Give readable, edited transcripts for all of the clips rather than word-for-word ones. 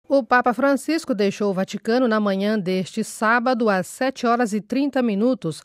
O Papa Francisco deixou o Vaticano na manhã deste sábado às 7h30,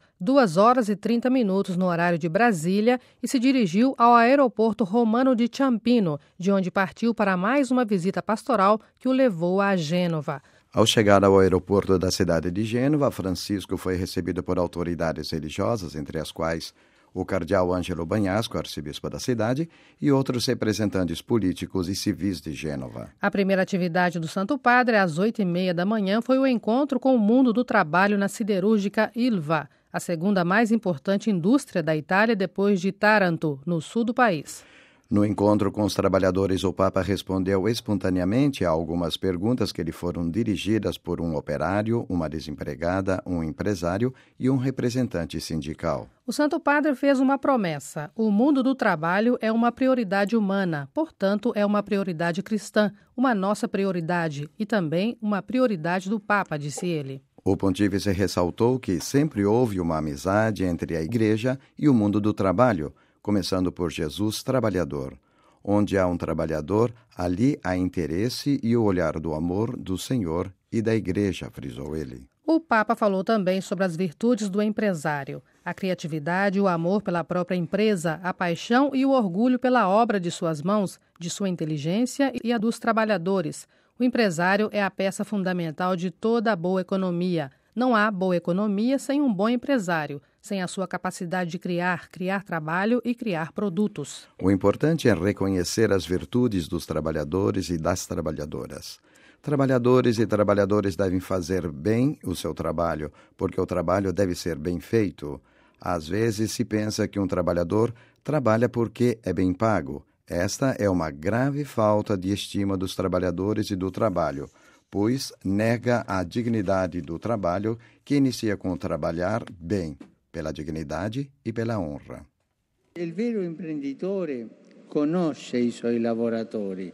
2h30 no horário de Brasília, e se dirigiu ao aeroporto romano de Ciampino, de onde partiu para mais uma visita pastoral que o levou a Gênova. Ao chegar ao aeroporto da cidade de Gênova, Francisco foi recebido por autoridades religiosas, entre as quais o cardeal Ângelo Bagnasco, arcebispo da cidade, e outros representantes políticos e civis de Gênova. A primeira atividade do Santo Padre, às 8h30 foi o encontro com o mundo do trabalho na siderúrgica Ilva, a segunda mais importante indústria da Itália depois de Taranto, no sul do país. No encontro com os trabalhadores, o Papa respondeu espontaneamente a algumas perguntas que lhe foram dirigidas por um operário, uma desempregada, um empresário e um representante sindical. O Santo Padre fez uma promessa: o mundo do trabalho é uma prioridade humana, portanto é uma prioridade cristã, uma nossa prioridade e também uma prioridade do Papa, disse ele. O pontífice ressaltou que sempre houve uma amizade entre a Igreja e o mundo do trabalho, começando por Jesus trabalhador. Onde há um trabalhador, ali há interesse e o olhar do amor do Senhor e da Igreja, frisou ele. O Papa falou também sobre as virtudes do empresário: a criatividade, o amor pela própria empresa, a paixão e o orgulho pela obra de suas mãos, de sua inteligência e a dos trabalhadores. O empresário é a peça fundamental de toda a boa economia. Não há boa economia sem um bom empresário, sem a sua capacidade de criar trabalho e criar produtos. O importante é reconhecer as virtudes dos trabalhadores e das trabalhadoras. Trabalhadores e trabalhadores devem fazer bem o seu trabalho, porque o trabalho deve ser bem feito. Às vezes se pensa que um trabalhador trabalha porque é bem pago. Esta é uma grave falta de estima dos trabalhadores e do trabalho, pois nega a dignidade do trabalho, que inicia com trabalhar bem, pela dignidade e pela honra. Il vero imprenditore conosce i suoi lavoratori,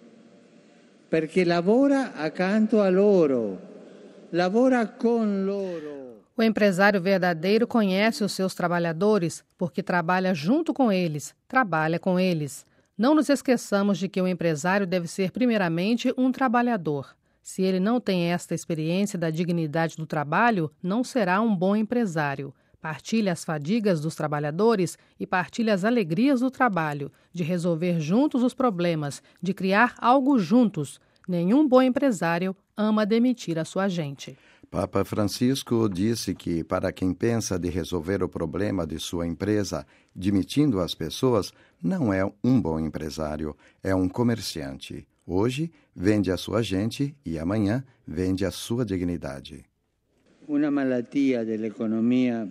perché lavora accanto a loro, lavora con loro. O empresário verdadeiro conhece os seus trabalhadores, porque trabalha junto com eles, trabalha com eles. Não nos esqueçamos de que o empresário deve ser primeiramente um trabalhador. Se ele não tem esta experiência da dignidade do trabalho, não será um bom empresário. Partilha as fadigas dos trabalhadores e partilha as alegrias do trabalho, de resolver juntos os problemas, de criar algo juntos. Nenhum bom empresário ama demitir a sua gente. Papa Francisco disse que, para quem pensa de resolver o problema de sua empresa demitindo as pessoas, não é um bom empresário, é um comerciante. Hoje vende a sua gente e amanhã vende a sua dignidade. Una malattia dell'economia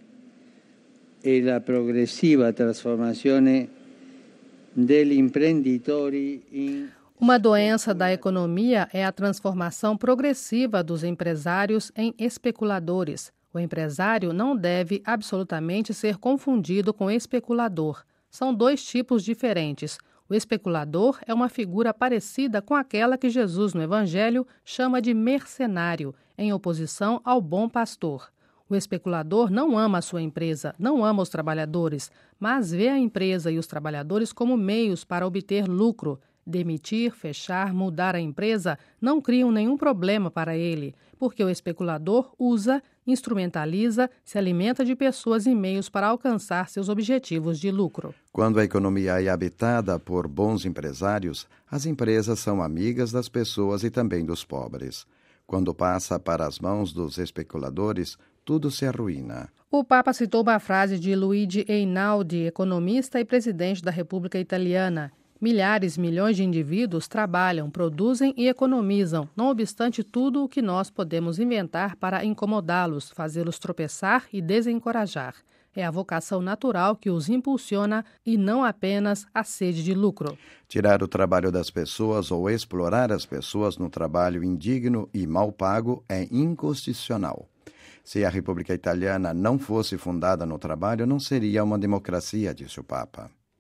è la progressiva trasformazione degli imprenditori in... Uma doença da economia é a transformação progressiva dos empresários em especuladores. O empresário não deve absolutamente ser confundido com especulador. São dois tipos diferentes. O especulador é uma figura parecida com aquela que Jesus no Evangelho chama de mercenário, em oposição ao bom pastor. O especulador não ama a sua empresa, não ama os trabalhadores, mas vê a empresa e os trabalhadores como meios para obter lucro. Demitir, fechar, mudar a empresa não criam nenhum problema para ele, porque o especulador usa, instrumentaliza, se alimenta de pessoas e meios para alcançar seus objetivos de lucro. Quando a economia é habitada por bons empresários, as empresas são amigas das pessoas e também dos pobres. Quando passa para as mãos dos especuladores, tudo se arruína. O Papa citou uma frase de Luigi Einaudi, economista e presidente da República Italiana. Milhões de indivíduos trabalham, produzem e economizam, não obstante tudo o que nós podemos inventar para incomodá-los, fazê-los tropeçar e desencorajar. É a vocação natural que os impulsiona e não apenas a sede de lucro. Tirar o trabalho das pessoas ou explorar as pessoas no trabalho indigno e mal pago é inconstitucional. Se a República Italiana não fosse fundada no trabalho, não seria uma democracia, disse o Papa.